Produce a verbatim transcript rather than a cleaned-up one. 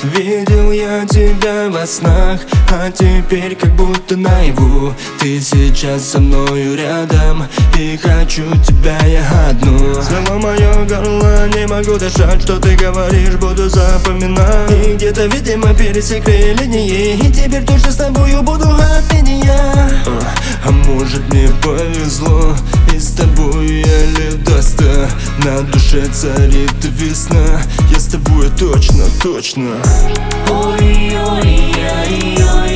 Видел я тебя во снах, а теперь как будто наяву. Ты сейчас со мною рядом, и хочу тебя я одну. Свело мое горло, не могу дышать. Что ты говоришь, буду запоминать. И где-то, видимо, пересекли линии, и теперь точно с тобою буду отныне. А может, мне повезло, и с тобою я ледоста. На душе царит весна, я с тобой точно, точно. Ой-ой-ой-ой-ой.